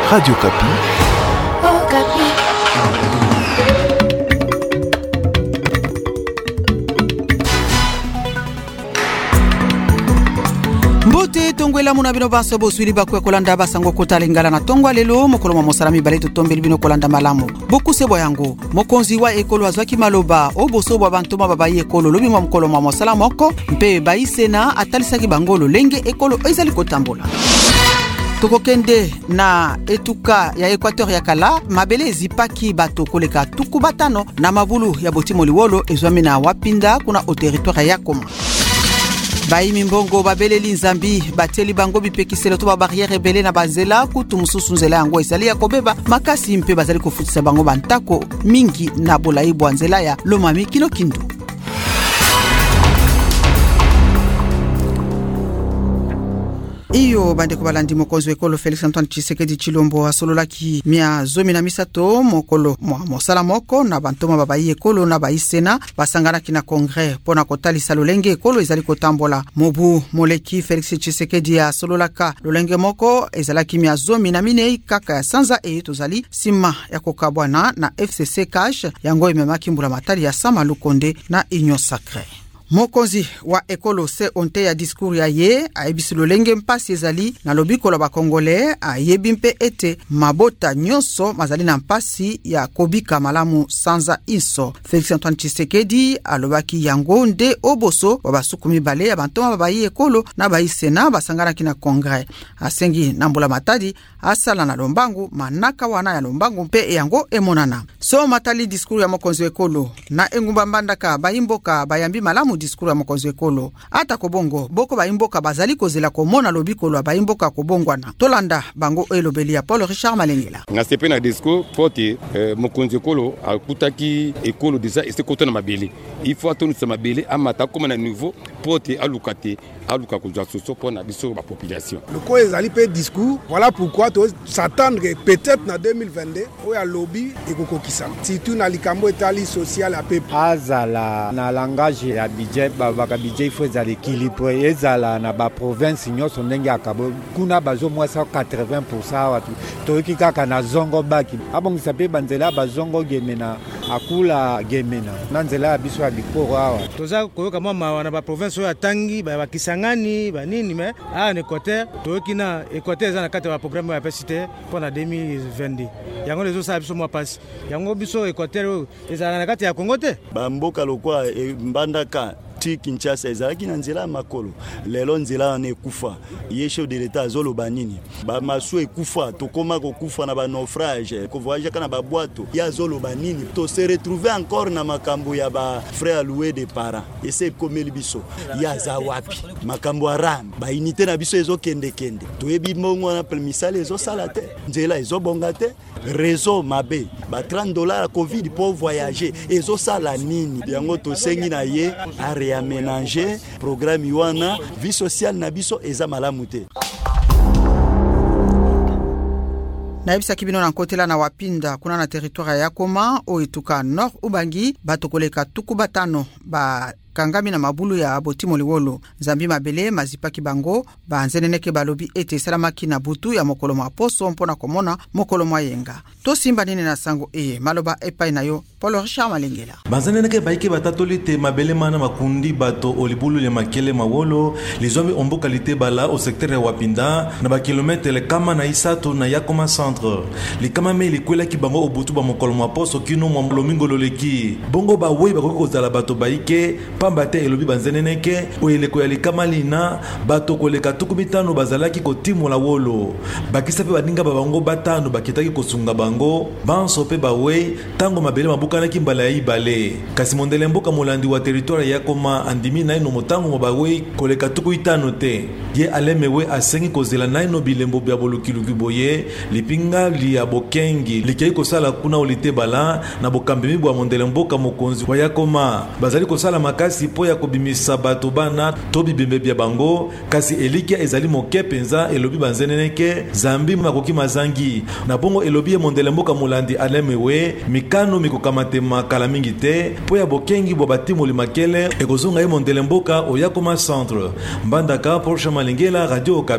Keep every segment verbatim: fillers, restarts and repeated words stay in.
Radio Kapi. Oh, Kapi. Mbote tongwela muna bino baso boswili bakwe kolanda basango kota lingala na tongwa lelo mokolo mwa mosala mibale totombeli bino kolanda malamu bokuse bwa yango mokonzi wa ekolo azwaki maloba oboso bwa bantoma babayi ekolo lobi mwa mokolo mwa mosala moko mpe bayisena atalisaki bangolo lenge ekolo ezali kotambola. Tokokende na etuka ya Equateur ya kala mabele ezipaki bato koleka tuku batano na mabulu ya Botimo Liwolo ezwami na wapinda kuna o territoire ya Koma. Baimi mbongo babeleli nzambi bateli bango bipekiselo to ba barrière belé na banzela kutu mususu nzela yango ezali ya kobeba makasi mpe bazali kofutisa bango bantako mingi na bolayi bwa nzela ya Lomami kino kindu. Iyo bande kubalandi mokonzi ekolo Felix Antoine Tshisekedi Chilombo asololaki mia zomi na misato mokolo mwa mosala moko na bantoma babayi ekolo na bayisena basanganaki na kongre pona kotalisa lolenge ekolo ezali kotambola mobu moleki Felix Tshisekedi asololaka lolenge moko ezalaki mia zomi na minei kaka ya sanza e tozali sima ya kokabwana na F C C Cash yango ememaki mbula matali ya Sama Lukonde na Union Sacrée. Mokonzi wa ekolo se onte ya diskuru ya ye aebisi lolenge mpasi ezali na lobiko la bakongole ayebi mpe ete mabota nyonso mazali na mpasi ya kobika malamu sanza inso. Felix Antoine Tshisekedi alobaki yango nde oboso wa basuku mibale ya bantoma babayi ekolo na bayisena basanganaki na kongre asengi na mbula matadi asala na lombangu manaka wana ya lombangu mpe yango emonana. So matali diskuru ya mokonzi ekolo na engumba mbandaka bayimboka bayambi malamu diskuru ya mokonzi ekolo ata kobongo boko bayimboka bazali kozela komona lobiko lwa bayimboka kobongwana tolanda bango elobeli ya Paul Richard Malengela na sepe na discours poti eh, mokonzi ekolo akutaki ekolo deja ese kota na mabele il faut atonu sa mabele amata koma na nouveau poti alukate aluka kunja soso pona biso ba population le ko ezali pe discours voilà pourquoi to s'attendre peut-être na deux mille vingt-deux o ya lobby ekokokisa surtout na likambo etali social a peu azala na langage ya budget baka budget il faut ezala équilibré ezala na ba province nyonso ndenge akabo kuna bazo mwasa quatre-vingts pour cent watu toki kaka na zongo baki abongisa pe banzela bazongo gemena akula gemena na nzela biso ya bikoro awa toza koyoka mama na ba province ya tangi ba kisangani ba nini me a en Équateur toki na Équateur za na kata ba programme ya pesite pour na deux mille vingt-deux yango lezo sa biso mwa passe yango biso Équateur ezala na kata ya Congo te ba mboka lokwa mbandaka ti Kinshasa ezalaki na nzela makolo lelo nzela na ekufa ye chef de l'état azolo banini ba masu ekufa tokoma kokufa na ba naufrage ko voyage kana ba boato ya zolo banini to se retrouver encore na makambo ya ba frère loué de parents ese komeli biso ya za wapi makambo aram ba unité na biso ezo kende kende to ebi mongo na misale ezo salate nzela ezo bongate réseau mabe ba trente dollars covid pour voyager ezo sala nini yango to sengi na ye are ya ménager programme iwana vie sociale na biso eza malamu te. Na ebisa kibino na nkotela na wapinda kuna na territoire ya Koma o etuka Nord Ubangi batokoleka tuku batano ba kangami na mabulu ya Botimo Liwolo nzambi mabele mazipaki bango banzeneneke balobi ete salamaki na butu ya mokolo mwa poso mpona komona mokolo mwa yenga to simba nini na sango eye maloba epai na yo Paul Richard Malengela banzeneneke baike batatoli te mabele mana makundi bato olibulu le makele mawolo lizomi omboka lite bala au secteur ya wapinda na ba kilometre kama na isato na Yakoma centre likama me likwela ki bango obutu ba mokolo mwa poso kino mwa lomingo loleki bongo ba we ba kokozala bato baike pambate elobi banzeneneke oyeleko ya likama lina bato koleka tukumitano bazalaki kotimola wolo bakisa pe badinga babango batano bakitaki kosunga bango banso pe bawe tango mabele mabukana kimbala ya ibale kasi mondele mboka molandi wa territoire ya Koma andimi na ino motango mobawe koleka tukuitano te ye alemewe asengi kozela na ino bilembo bya bolukiluki boye lipinga liya bokengi likei kosala kuna olite bala na bokambemi bwa mondele mboka mokonzi wa ya Koma bazali kosala makasi po ya kobimisa bato bana to bibembe bya bango kasi elikia ezali moke penza elobi banzeneneke zambi makoki mazangi na bongo elobi mondele mboka molandi alemewe mikano mikokamatema kala mingi te po ya bokengi bwa batimoli makele ekozonga ye mondele mboka o Yakoma centre mbandaka Paul Malengela Radio Okapi.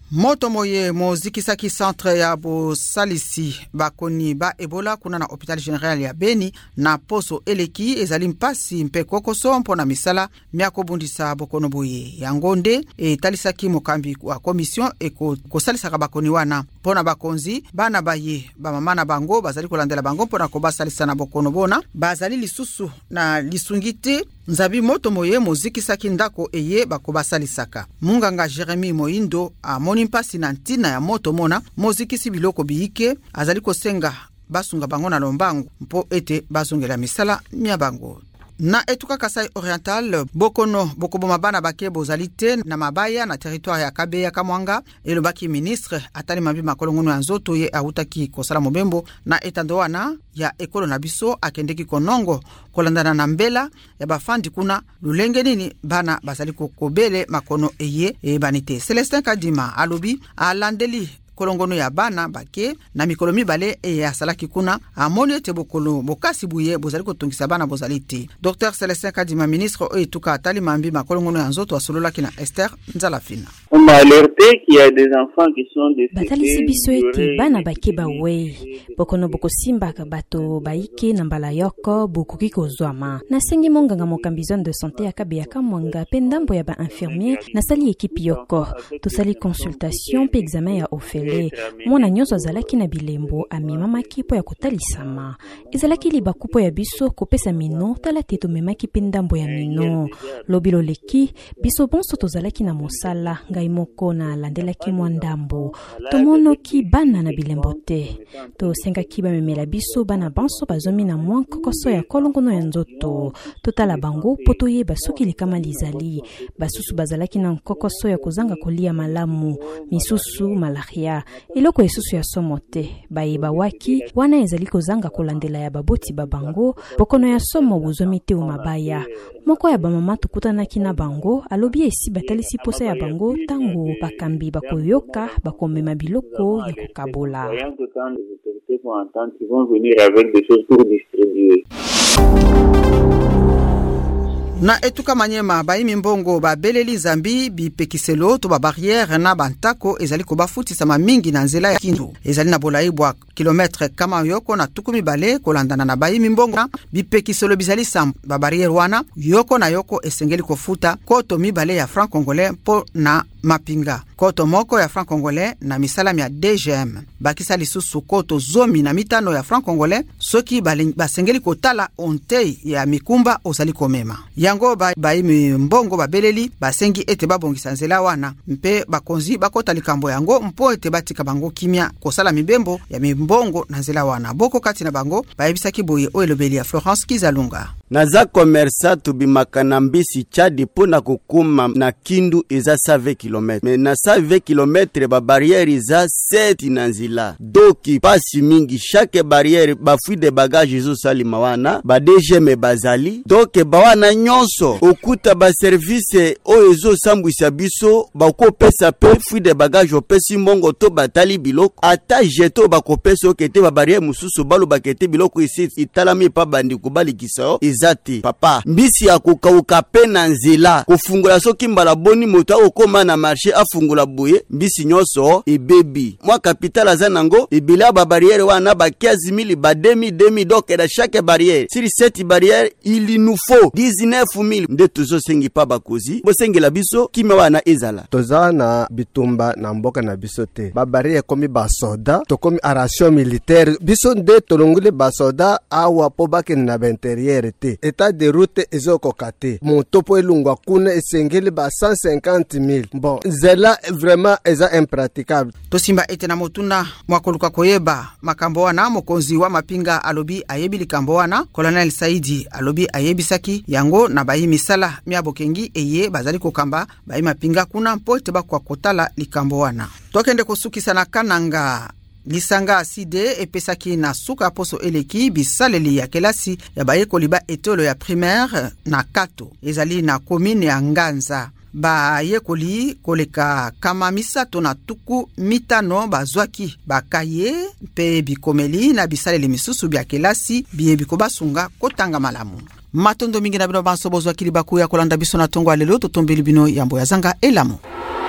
Moto moye mozikisaki centre ya bosalisi bakoni ba Ebola kuna na hôpital général ya Beni na poso eleki ezali mpasi mpe kokoso mpona misala miako bundisa bokono boye yangonde etalisaki mokambi wa commission eko kosalisa bakoni wana mpona bakonzi bana baye bamama na bango bazali kolandela bango mpona kobasalisa na bokono bona bazali lisusu na lisungite nzabi moto moye mozikisaki ndako eye bakobasalisaka munganga Jeremy Moindo amoni mpasi na ntina ya moto mona mozikisi biloko biike azali kosenga basunga bango na lombango mpo ete bazongela misala mia bango. Na etuka Kasai Oriental, bokono bokoboma bana bake bozalite na mabaya na territoire ya Kabeya Kamwanga elobaki ministre atali mabi makolongono ya nzoto ye autaki kosala mobembo na etandoana ya ekolo na biso akendeki konongo kolandana na mbela ya bafandi kuna lulenge nini bana bazali kokobele makono eye e banite. Celestin Kadima alobi alandeli kolongono ya bana bake na mikolo mibale e ya salaki kuna amoni ete bokolo bokasi buye bozali kotungisa bana bozalite. Docteur Celestin Kadima ministre o etuka atali mambi makolongono ya nzoto asololaki na Esther Nzalafina. On m'a alerté qu'il y a des enfants qui sont des batalisi biso ete bana bake bawe bokono bokosimbaka bato baike na mbala yoko bokoki kozwama nasengi monganga mokambi zone de santé ya Kabeya Kamwanga pe ndambo ya ba infirmier nasali ekipe yoko tosali consultation pe examen ya ofele mwana nyonso azalaki na bilembo amemamaki po ya kotalisama ezalaki libakupo ya biso kopesa mino tala te tomemaki pe ndambo ya mino lobilo leki biso bonso tozalaki na mosala ngai moko na landelaki mwa ndambo tomonoki bana na bilembo te tosengaki bamemela biso bana banso bazomi na mwa kokoso ya kolongono ya nzoto totala bango po toyeba soki likama lizali basusu bazalaki na kokoso ya kozanga kolia malamu misusu malaria eloko esusu ya somo te bayeba waki wana ezali kozanga kolandela ya baboti babango bokono ya somo buzomi te umabaya moko ya bamama tukutanaki na bango alobi esi batalisi posa ya bango tango bakambi bakoyoka bakomema biloko ya kokabola. Na etuka Manyema baimi mbongo babeleli zambi bipekiselo to ba barrière na bantako ezali ko bafutisa mamingi na nzela ya Kindu ezali na bolaibwa kilometre kama yoko na tukumi bale kolandana na baimi mbongo bipekiselo bizali sam ba barrière wana yoko na yoko esengeli kofuta koto mibale ya franc congolais po na mapinga koto moko ya franc congolais na misalami ya D G M bakisa lisusu koto zomi na mitano ya franc congolais soki basengeli kotala ontei ya mikumba osali komema yango ba baimi mbongo babeleli basengi ete babongisa nzela wana mpe bakonzi bakota likambo yango mpo ete batika bango kimia kosala mibembo ya mimbongo na nzela wana boko kati na bango bayebisaki boye o elobeli ya Florence Kizalunga. Naza komersa tubimaka na mbisi Chadi pona kukuma na Kindu eza save kilometre. Me na save kilometre ba barriere eza sept na nzila. Doki pasi mingi chaque barriere bafui de bagage izo sali mawana ba D G M bazali. Doke bawana nyonso okuta ba service o ezo sambwisa biso bakopesa pe fui de bagage opesi mbongo to batali biloko ata jeto bakopesa okete ba barriere mususu balo bakete biloko isi italami pa bandi kubali kisao zati papa mbisi ya kukauka pe na nzela kufungula soki mbala boni moto okoma na marché afungula boye mbisi nyoso ebebi mwa capital azanango ebila ba barrière wana ba quinze mille ba deux mille deux mille donc de chaque barrière sur cette barrière il nous faut dix-neuf mille nde tozo sengi pa bakozi bo sengela biso kime wana ezala tozana bitumba na mboka na biso te ba barrière komi ba soda to komi aration militaire biso nde tolongule ba soda awa po bakene na intérieur te état de route ezoko kate motopo elungwa kuna esengeli ba cent cinquante mille bon zela vraiment eza impraticable tosimba ete na motuna mwakoluka koyeba makambo wana mokonzi wa mapinga alobi ayebi likambo wana Colonel Saidi alobi ayebisaki yango na bayi misala miabokengi eye bazali kokamba bayi mapinga kuna mpo ete bakwa kotala likambo wana tokende kosukisa na Kananga lisanga aside epesaki na suka poso eleki bisaleli ya kelasi ya bayekoli ba etolo ya primaire na Kato ezali na commune ya Nganza bayekoli koleka kama misato na tuku mitano bazwaki bakaye mpe bikomeli na bisaleli misusu bya kelasi biye bikobasunga kotanga malamu matondo mingi na bino banso bozwaki libaku ya kolanda biso na tongo alelo totombeli bino yambo ya zanga elamo.